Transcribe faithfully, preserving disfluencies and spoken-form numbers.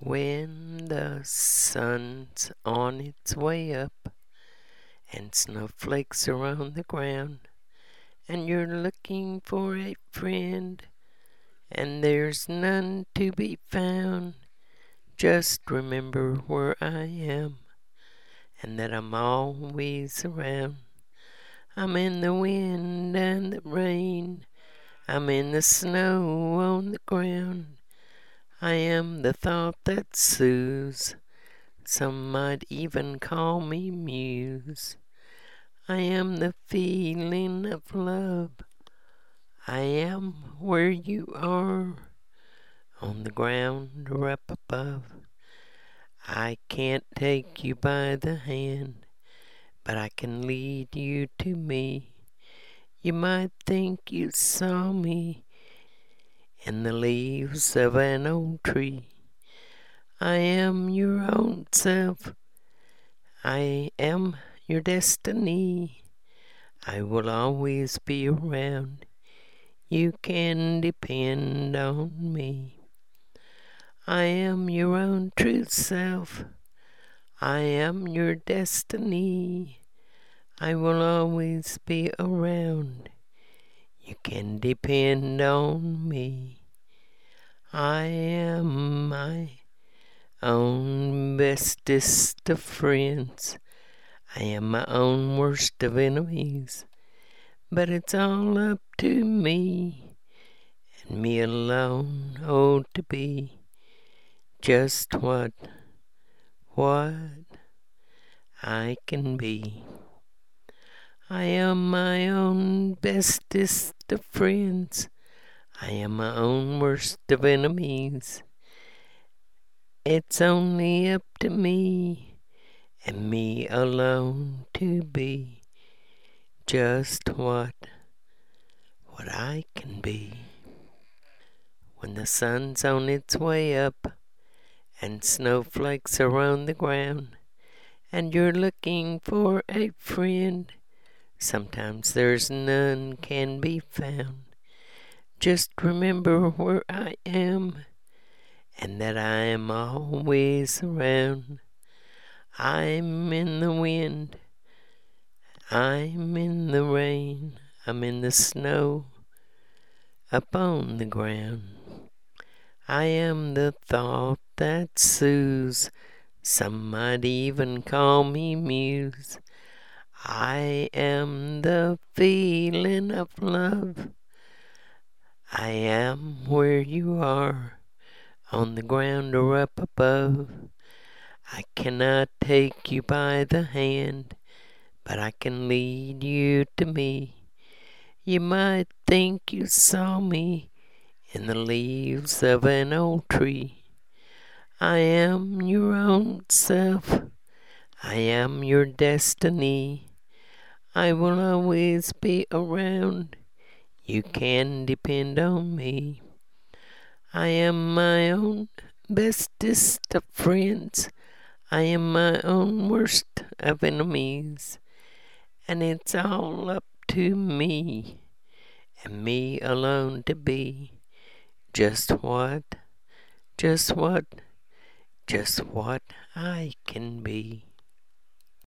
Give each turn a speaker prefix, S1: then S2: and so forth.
S1: When the sun's on its way up and snowflakes are on the ground, and you're looking for a friend and there's none to be found, just remember where I am and that I'm always around. I'm in the wind and the rain, I'm in the snow on the ground. I am the thought that soothes, some might even call me muse. I am the feeling of love, I am where you are, on the ground or up above. I can't take you by the hand, but I can lead you to me. You might think you saw me in the leaves of an old tree. I am your own self, I am your destiny. I will always be around, you can depend on me. I am your own true self, I am your destiny. I will always be around, you can depend on me. I am my own bestest of friends, I am my own worst of enemies, but it's all up to me, and me alone, oh, to be just what, what I can be. I am my own bestest of friends, I am my own worst of enemies. It's only up to me, and me alone, to be just what, what I can be. When the sun's on its way up and snowflakes are on the ground, and you're looking for a friend, sometimes there's none can be found. Just remember where I am, and that I am always around. I'm in the wind, I'm in the rain, I'm in the snow up on the ground. I am the thought that soothes, some might even call me muse. I am the feeling of love, I am where you are, on the ground or up above. I cannot take you by the hand, but I can lead you to me. You might think you saw me in the leaves of an old tree. I am your own self, I am your destiny. I will always be around, you can depend on me. I am my own bestest of friends, I am my own worst of enemies. And it's all up to me, and me alone, to be just what, just what, just what I can be.